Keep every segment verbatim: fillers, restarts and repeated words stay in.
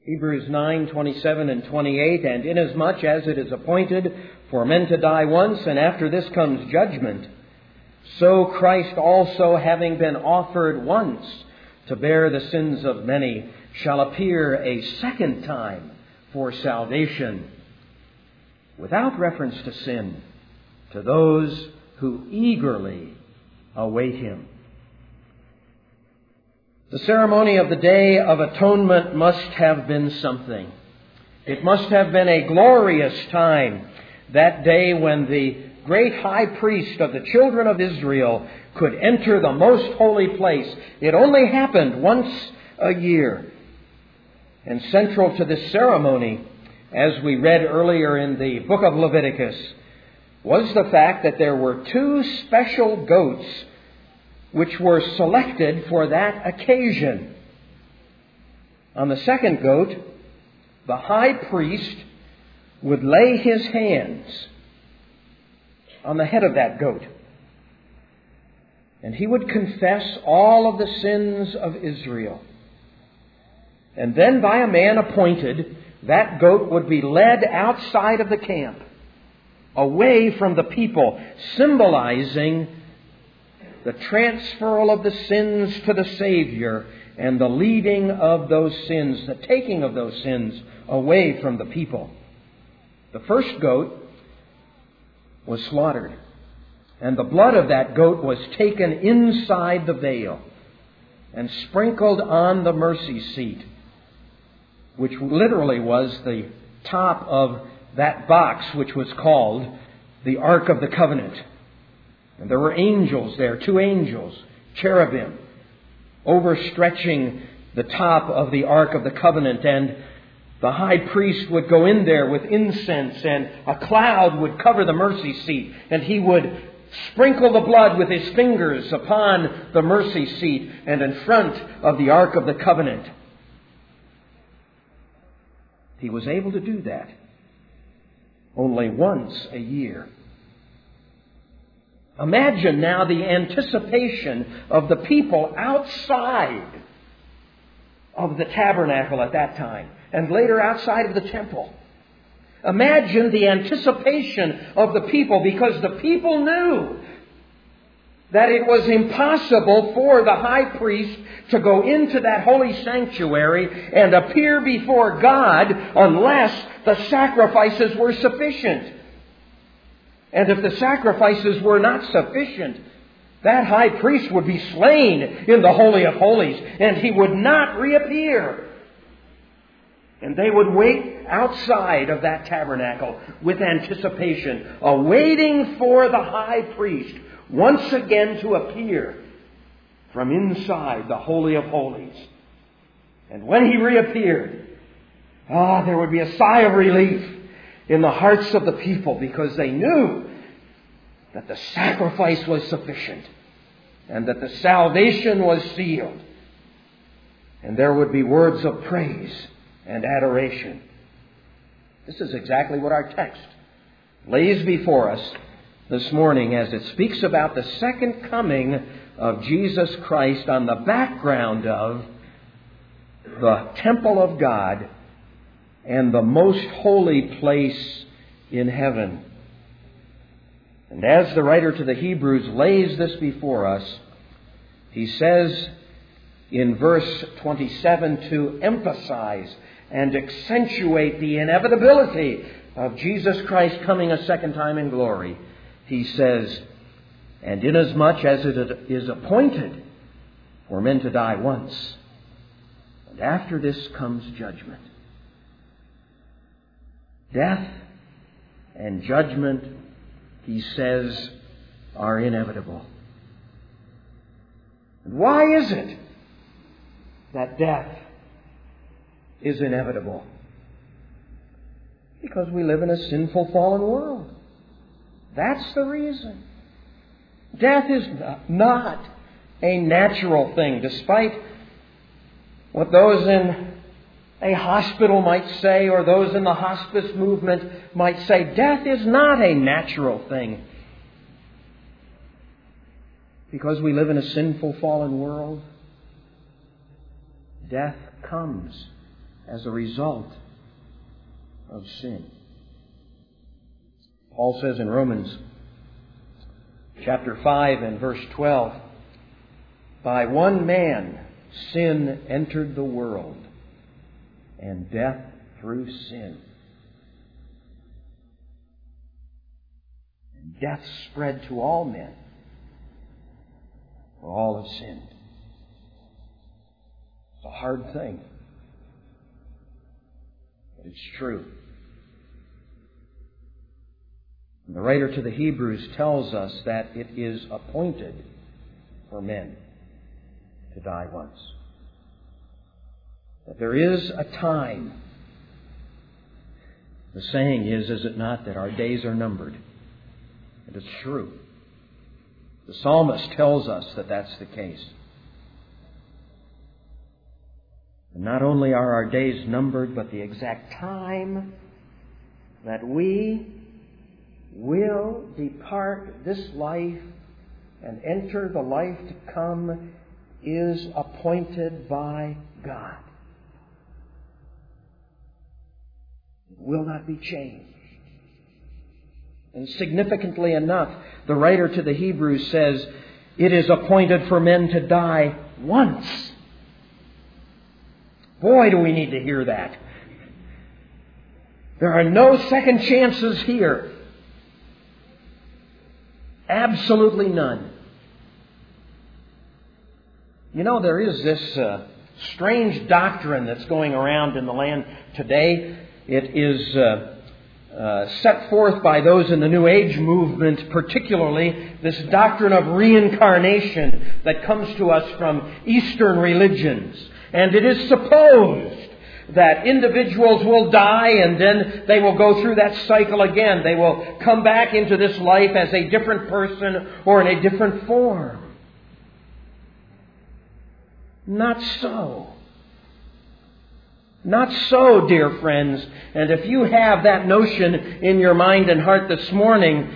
Hebrews nine, twenty-seven and twenty-eight, and inasmuch as it is appointed for men to die once, and after this comes judgment, so Christ also, having been offered once to bear the sins of many, shall appear a second time for salvation, without reference to sin, to those who eagerly await Him. The ceremony of the Day of Atonement must have been something. It must have been a glorious time, that day when the great high priest of the children of Israel could enter the most holy place. It only happened once a year. And central to this ceremony, as we read earlier in the book of Leviticus, was the fact that there were two special goats which were selected for that occasion. On the second goat, the high priest would lay his hands on the head of that goat, and he would confess all of the sins of Israel. And then by a man appointed, that goat would be led outside of the camp, away from the people, symbolizing the transferal of the sins to the Savior and the leading of those sins, the taking of those sins away from the people. The first goat was slaughtered, and the blood of that goat was taken inside the veil and sprinkled on the mercy seat, which literally was the top of that box which was called the Ark of the Covenant. And there were angels there, two angels, cherubim, overstretching the top of the Ark of the Covenant. And the high priest would go in there with incense, and a cloud would cover the mercy seat, and he would sprinkle the blood with his fingers upon the mercy seat and in front of the Ark of the Covenant. He was able to do that only once a year. Imagine now the anticipation of the people outside of the tabernacle at that time, and later outside of the temple. Imagine the anticipation of the people, because the people knew that it was impossible for the high priest to go into that holy sanctuary and appear before God unless the sacrifices were sufficient. And if the sacrifices were not sufficient, that high priest would be slain in the Holy of Holies, and he would not reappear. And they would wait outside of that tabernacle with anticipation, awaiting for the high priest once again to appear from inside the Holy of Holies. And when he reappeared, ah, there would be a sigh of relief in the hearts of the people, because they knew that the sacrifice was sufficient and that the salvation was sealed. And there would be words of praise and adoration. This is exactly what our text lays before us this morning as it speaks about the second coming of Jesus Christ on the background of the temple of God and the most holy place in heaven. And as the writer to the Hebrews lays this before us, he says in verse twenty-seven to emphasize and accentuate the inevitability of Jesus Christ coming a second time in glory. He says, "And inasmuch as it is appointed for men to die once, and after this comes judgment." Death and judgment, he says, are inevitable. And why is it that death is inevitable? Because we live in a sinful, fallen world. That's the reason. Death is not a natural thing, despite what those in a hospital might say, or those in the hospice movement might say. Death is not a natural thing. Because we live in a sinful, fallen world, death comes as a result of sin. Paul says in Romans chapter five and verse twelve, by one man sin entered the world, and death through sin. And death spread to all men, for all have sinned. It's a hard thing, but it's true. And the writer to the Hebrews tells us that it is appointed for men to die once. That there is a time. The saying is, is it not, that our days are numbered? And it's true. The psalmist tells us that that's the case. And not only are our days numbered, but the exact time that we will depart this life and enter the life to come is appointed by God. It will not be changed. And significantly enough, the writer to the Hebrews says, it is appointed for men to die once. Boy, do we need to hear that. There are no second chances here. Absolutely none. You know, there is this uh, strange doctrine that's going around in the land today. It is uh, uh, set forth by those in the New Age movement, particularly this doctrine of reincarnation that comes to us from Eastern religions. And it is supposed that individuals will die and then they will go through that cycle again. They will come back into this life as a different person or in a different form. Not so. Not so, dear friends. And if you have that notion in your mind and heart this morning,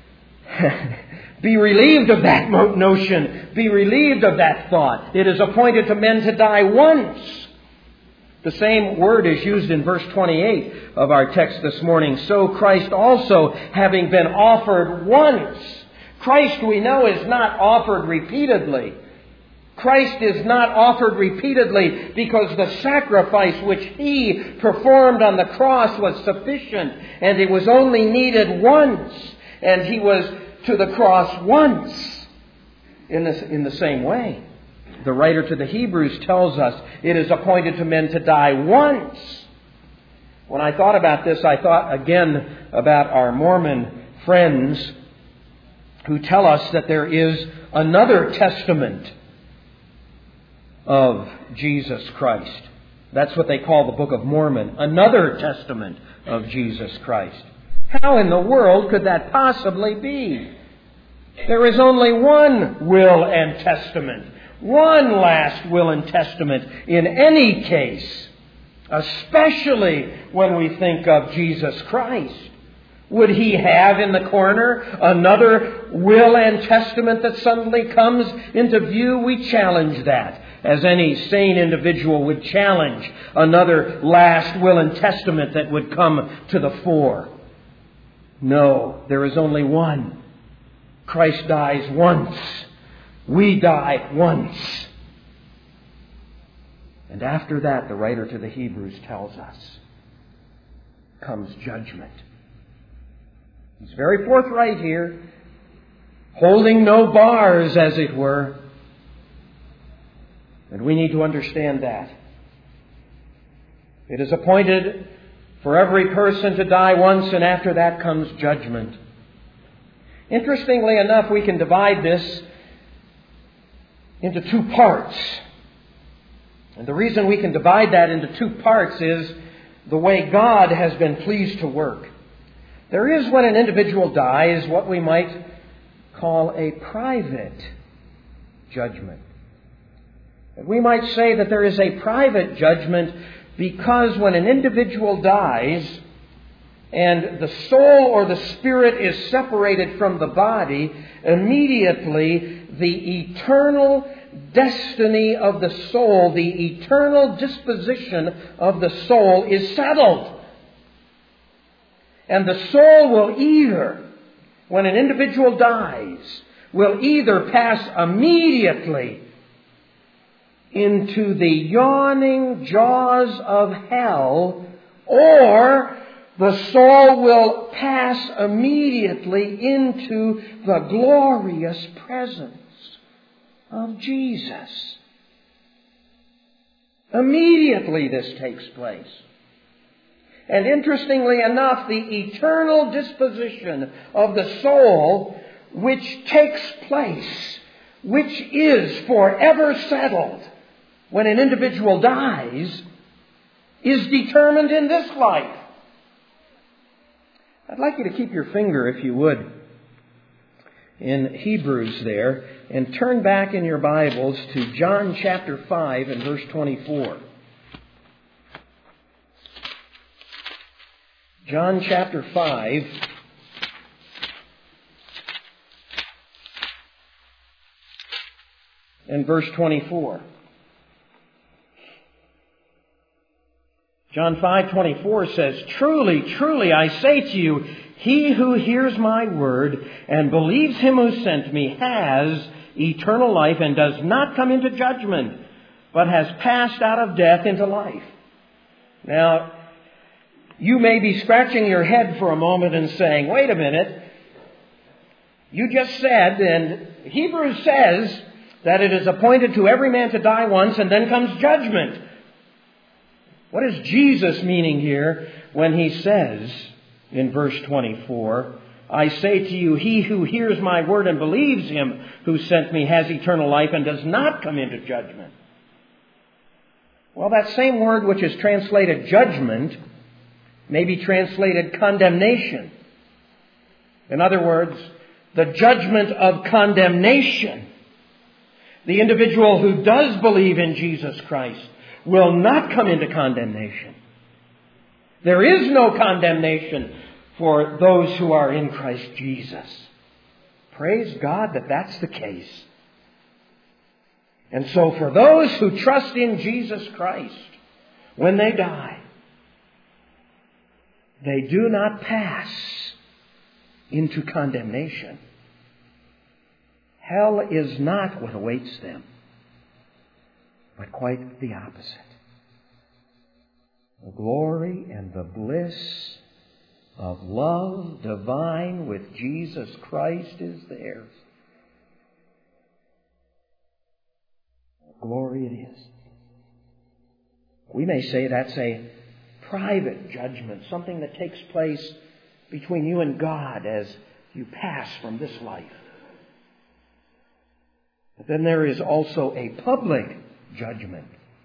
be relieved of that notion. Be relieved of that thought. It is appointed to men to die once. The same word is used in verse twenty-eight of our text this morning. So Christ also, having been offered once. Christ, we know, is not offered repeatedly. Christ is not offered repeatedly because the sacrifice which He performed on the cross was sufficient, and it was only needed once, and He was to the cross once. In the, in the same way, the writer to the Hebrews tells us it is appointed to men to die once. When I thought about this, I thought again about our Mormon friends who tell us that there is another testament of Jesus Christ. That's what they call the Book of Mormon. Another testament of Jesus Christ. How in the world could that possibly be? There is only one will and testament. One last will and testament in any case. Especially when we think of Jesus Christ. Would He have in the corner another will and testament that suddenly comes into view? We challenge that, as any sane individual would challenge another last will and testament that would come to the fore. No, there is only one. Christ dies once. We die once. And after that, the writer to the Hebrews tells us, comes judgment. He's very forthright here, holding no bars, as it were. And we need to understand that. It is appointed for every person to die once, and after that comes judgment. Interestingly enough, we can divide this into two parts. And the reason we can divide that into two parts is the way God has been pleased to work. There is, when an individual dies, what we might call a private judgment. We might say that there is a private judgment because when an individual dies and the soul or the spirit is separated from the body, immediately the eternal destiny of the soul, the eternal disposition of the soul, is settled. And the soul will either, when an individual dies, will either pass immediately into the yawning jaws of hell, or the soul will pass immediately into the glorious presence of Jesus. Immediately this takes place. And interestingly enough, the eternal disposition of the soul, which takes place, which is forever settled when an individual dies, is determined in this life. I'd like you to keep your finger, if you would, in Hebrews there, and turn back in your Bibles to John chapter five and verse twenty-four. John chapter five and verse twenty-four. John five twenty-four says, "Truly, truly, I say to you, he who hears my word and believes him who sent me has eternal life and does not come into judgment, but has passed out of death into life." Now, you may be scratching your head for a moment and saying, wait a minute, you just said, and Hebrews says that it is appointed to every man to die once and then comes judgment. What is Jesus meaning here when he says in verse twenty-four, "I say to you, he who hears my word and believes him who sent me has eternal life and does not come into judgment"? Well, that same word which is translated judgment may be translated condemnation. In other words, the judgment of condemnation. The individual who does believe in Jesus Christ will not come into condemnation. There is no condemnation for those who are in Christ Jesus. Praise God that that's the case. And so for those who trust in Jesus Christ, when they die, they do not pass into condemnation. Hell is not what awaits them, but quite the opposite. The glory and the bliss of love divine with Jesus Christ is theirs. Glory it is. We may say that's a private judgment, something that takes place between you and God as you pass from this life. But then there is also a public judgment.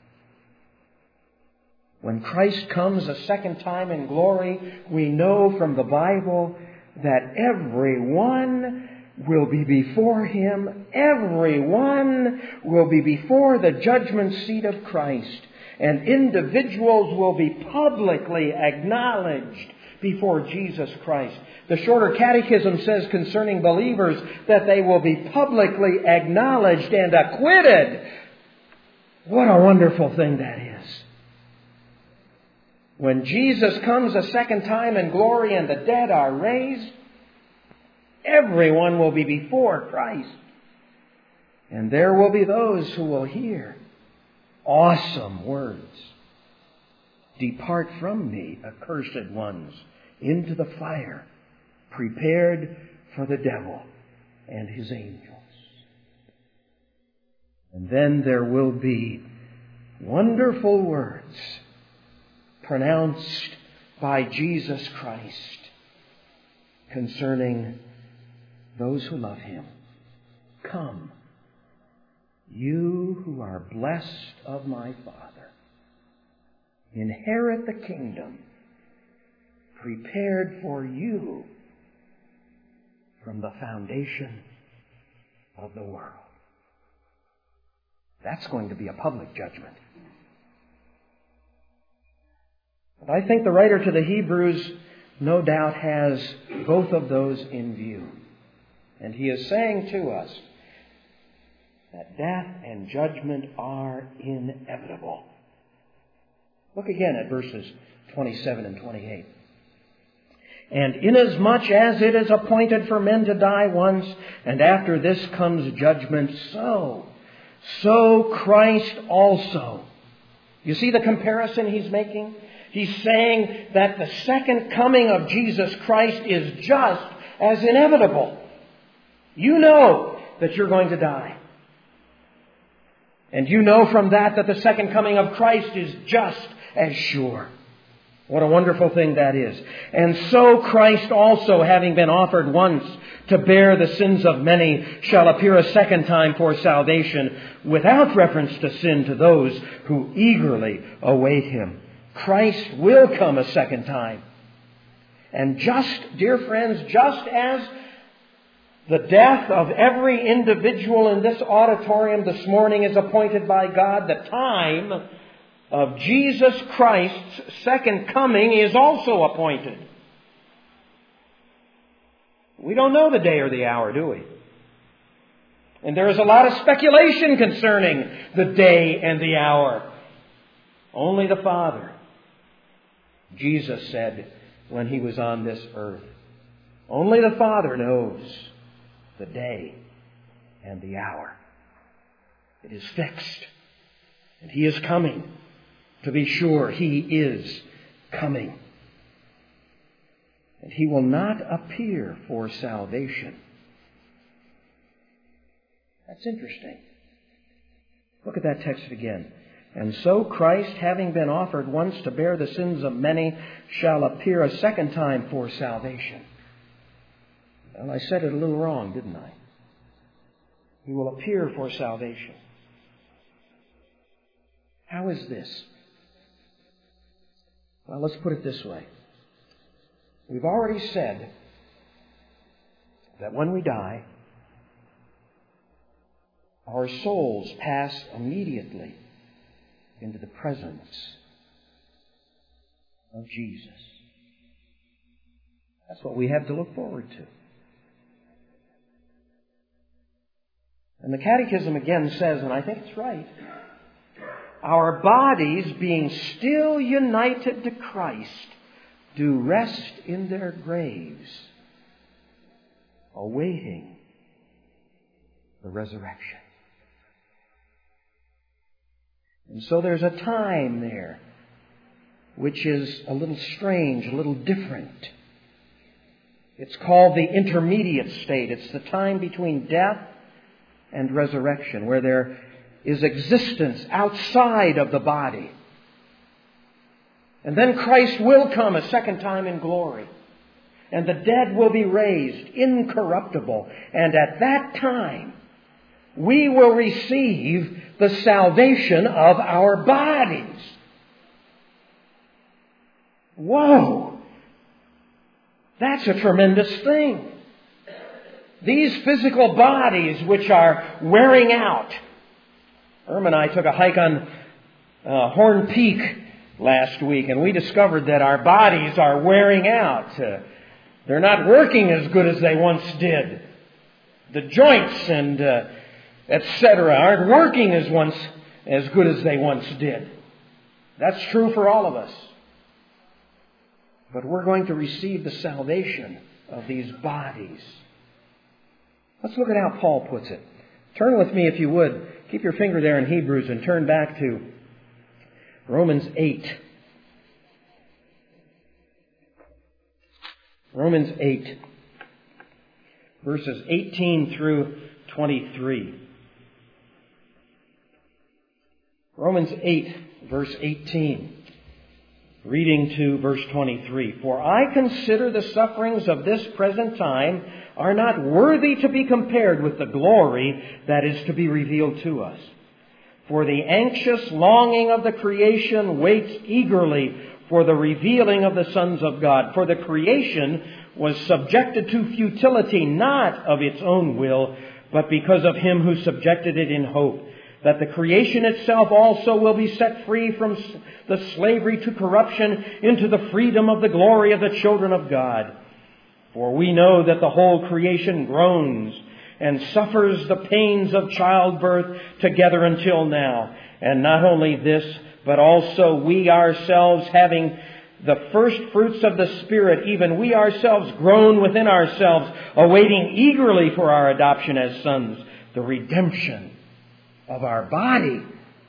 When Christ comes a second time in glory, we know from the Bible that everyone will be before Him. Everyone will be before the judgment seat of Christ. And individuals will be publicly acknowledged before Jesus Christ. The Shorter Catechism says concerning believers that they will be publicly acknowledged and acquitted. What a wonderful thing that is. When Jesus comes a second time in glory and the dead are raised, everyone will be before Christ. And there will be those who will hear awesome words. "Depart from me, accursed ones, into the fire prepared for the devil and his angels." And then there will be wonderful words pronounced by Jesus Christ concerning those who love Him. "Come, you who are blessed of my Father, inherit the kingdom prepared for you from the foundation of the world." That's going to be a public judgment. But I think the writer to the Hebrews no doubt has both of those in view. And he is saying to us, that death and judgment are inevitable. Look again at verses twenty-seven and twenty-eight. And inasmuch as it is appointed for men to die once, and after this comes judgment, so, so Christ also. You see the comparison he's making? He's saying that the second coming of Jesus Christ is just as inevitable. You know that you're going to die. And you know from that that the second coming of Christ is just as sure. What a wonderful thing that is. And so Christ also, having been offered once to bear the sins of many, shall appear a second time for salvation, without reference to sin, to those who eagerly await Him. Christ will come a second time. And just, dear friends, just as the death of every individual in this auditorium this morning is appointed by God, the time of Jesus Christ's second coming is also appointed. We don't know the day or the hour, do we? And there is a lot of speculation concerning the day and the hour. Only the Father. Jesus said when He was on this earth, only the Father knows the day and the hour. It is fixed. And He is coming. To be sure, He is coming. And He will not appear for salvation. That's interesting. Look at that text again. And so Christ, having been offered once to bear the sins of many, shall appear a second time for salvation. Well, I said it a little wrong, didn't I? He will appear for salvation. How is this? Well, let's put it this way. We've already said that when we die, our souls pass immediately into the presence of Jesus. That's what we have to look forward to. And the Catechism again says, and I think it's right, our bodies, being still united to Christ, do rest in their graves, awaiting the resurrection. And so there's a time there which is a little strange, a little different. It's called the intermediate state. It's the time between death and resurrection, where there is existence outside of the body. And then Christ will come a second time in glory. And the dead will be raised incorruptible. And at that time, we will receive the salvation of our bodies. Whoa! That's a tremendous thing. These physical bodies which are wearing out. Irma and I took a hike on uh, Horn Peak last week, and we discovered that our bodies are wearing out. Uh, they're not working as good as they once did. The joints and uh, et cetera aren't working as once as good as they once did. That's true for all of us. But we're going to receive the salvation of these bodies. Let's look at how Paul puts it. Turn with me, if you would. Keep your finger there in Hebrews and turn back to Romans eight. Romans eight, verses eighteen through twenty-three. Romans eight, verse eighteen. Reading to verse twenty-three. For I consider the sufferings of this present time are not worthy to be compared with the glory that is to be revealed to us. For the anxious longing of the creation waits eagerly for the revealing of the sons of God. For the creation was subjected to futility, not of its own will, but because of Him who subjected it in hope, that the creation itself also will be set free from the slavery to corruption into the freedom of the glory of the children of God. For we know that the whole creation groans and suffers the pains of childbirth together until now. And not only this, but also we ourselves, having the first fruits of the Spirit, even we ourselves groan within ourselves, awaiting eagerly for our adoption as sons, the redemption of our body.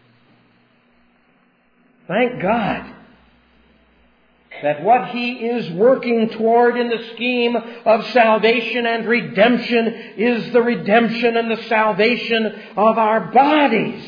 Thank God that what He is working toward in the scheme of salvation and redemption is the redemption and the salvation of our bodies.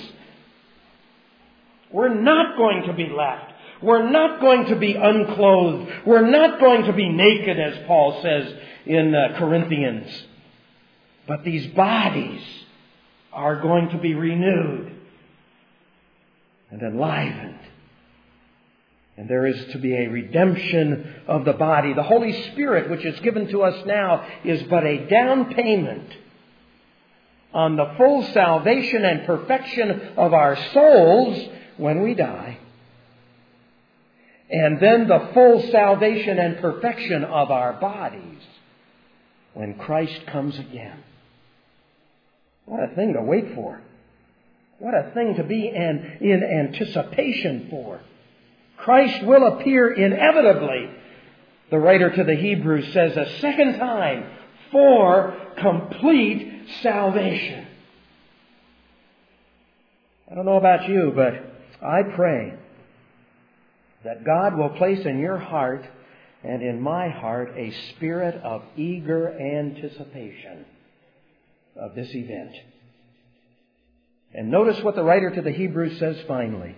We're not going to be left. We're not going to be unclothed. We're not going to be naked, as Paul says in uh, Corinthians. But these bodies are going to be renewed and enlivened. And there is to be a redemption of the body. The Holy Spirit, which is given to us now, is but a down payment on the full salvation and perfection of our souls when we die. And then the full salvation and perfection of our bodies when Christ comes again. What a thing to wait for. What a thing to be an, in anticipation for. Christ will appear inevitably, the writer to the Hebrews says, a second time for complete salvation. I don't know about you, but I pray that God will place in your heart and in my heart a spirit of eager anticipation of this event. And notice what the writer to the Hebrews says finally.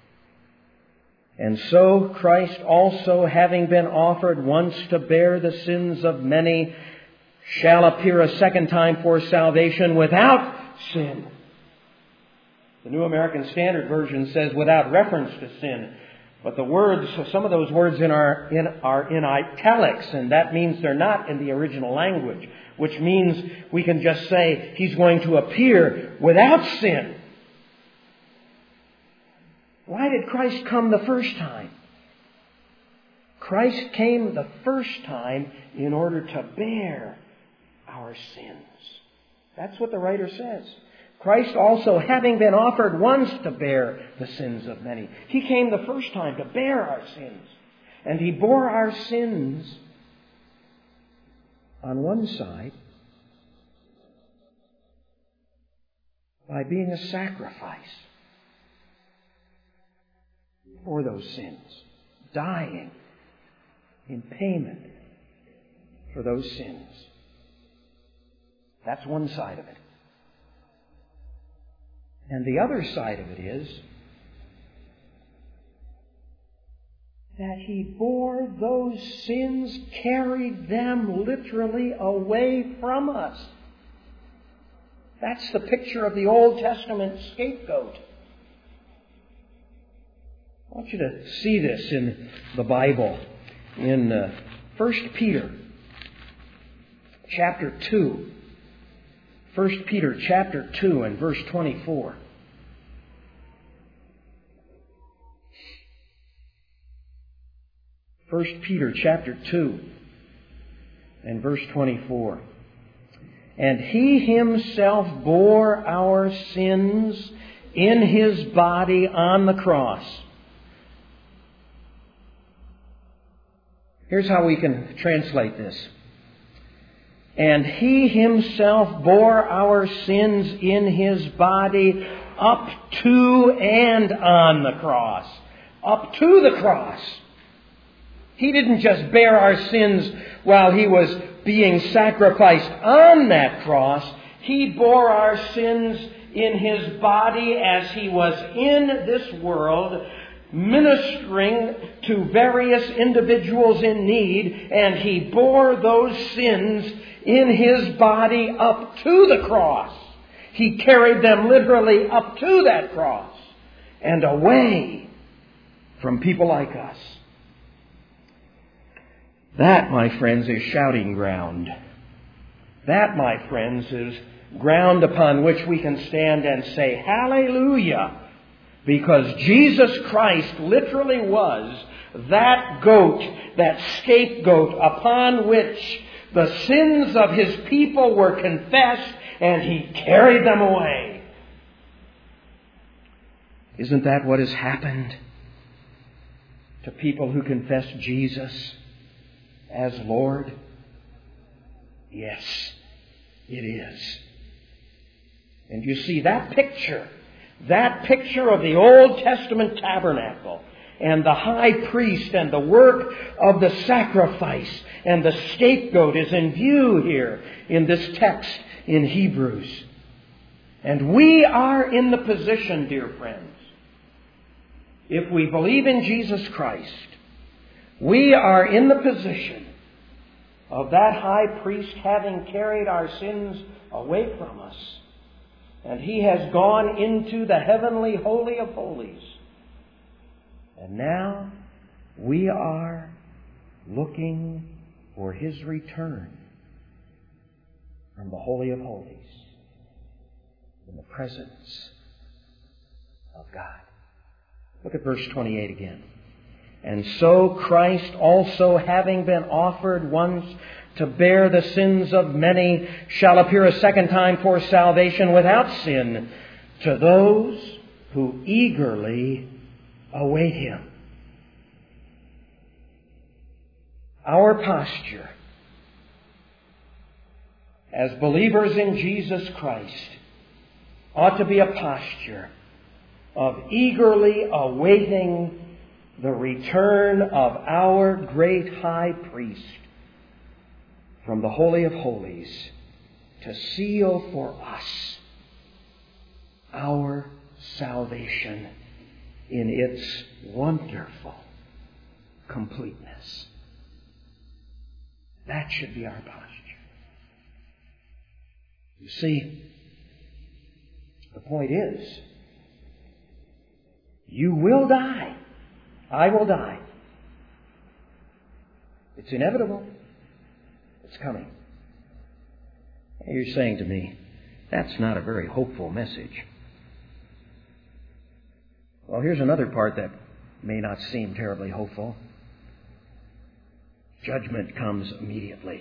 And so Christ also, having been offered once to bear the sins of many, shall appear a second time for salvation without sin. The New American Standard Version says without reference to sin. But the words, some of those words in our, in, are in italics, and that means they're not in the original language, which means we can just say He's going to appear without sin. Why did Christ come the first time? Christ came the first time in order to bear our sins. That's what the writer says. Christ also, having been offered once to bear the sins of many. He came the first time to bear our sins. And He bore our sins on one side by being a sacrifice for those sins, dying in payment for those sins. That's one side of it. And the other side of it is that He bore those sins, carried them literally away from us. That's the picture of the Old Testament scapegoat. I want you to see this in the Bible in uh, First Peter chapter two. First Peter chapter two and verse twenty-four. First Peter chapter two and verse twenty-four. And He Himself bore our sins in His body on the cross. Here's how we can translate this. And He Himself bore our sins in His body up to and on the cross. Up to the cross. He didn't just bear our sins while He was being sacrificed on that cross. He bore our sins in His body as He was in this world, ministering to various individuals in need, and He bore those sins in His body up to the cross. He carried them literally up to that cross and away from people like us. That, my friends, is shouting ground. That, my friends, is ground upon which we can stand and say, hallelujah! Because Jesus Christ literally was that goat, that scapegoat upon which the sins of His people were confessed and He carried them away. Isn't that what has happened to people who confess Jesus as Lord? Yes, it is. And you see, that picture, that picture of the Old Testament tabernacle and the high priest and the work of the sacrifice and the scapegoat is in view here in this text in Hebrews. And we are in the position, dear friends, if we believe in Jesus Christ, we are in the position of that high priest having carried our sins away from us. And He has gone into the heavenly Holy of Holies. And now we are looking for His return from the Holy of Holies in the presence of God. Look at verse twenty-eight again. And so Christ also, having been offered once to bear the sins of many, shall appear a second time for salvation without sin to those who eagerly await Him. Our posture as believers in Jesus Christ ought to be a posture of eagerly awaiting the return of our great high priest from the Holy of Holies to seal for us our salvation in its wonderful completeness. That should be our posture. You see, the point is, you will die. I will die. It's inevitable. It's coming. And you're saying to me, that's not a very hopeful message. Well, here's another part that may not seem terribly hopeful. Judgment comes immediately.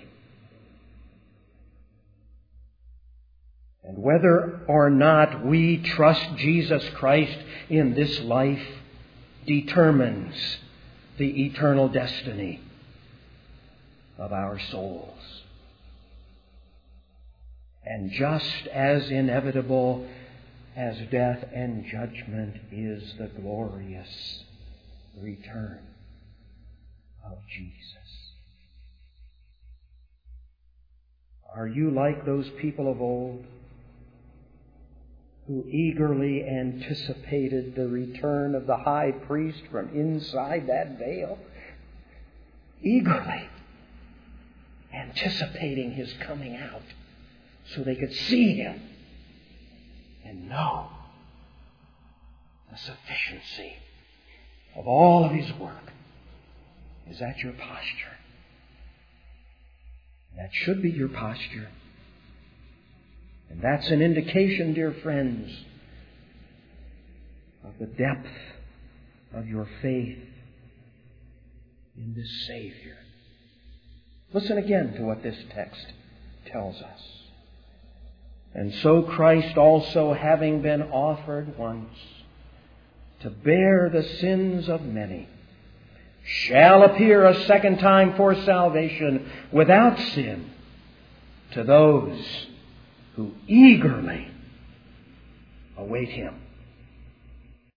And whether or not we trust Jesus Christ in this life determines the eternal destiny of our souls. And just as inevitable as death and judgment is the glorious return of Jesus. Are you like those people of old who eagerly anticipated the return of the high priest from inside that veil? Eagerly anticipating His coming out so they could see Him and know the sufficiency of all of His work. Is that your posture? That should be your posture. And that's an indication, dear friends, of the depth of your faith in this Savior. Listen again to what this text tells us. And so Christ also, having been offered once to bear the sins of many, shall appear a second time for salvation without sin to those who eagerly await Him.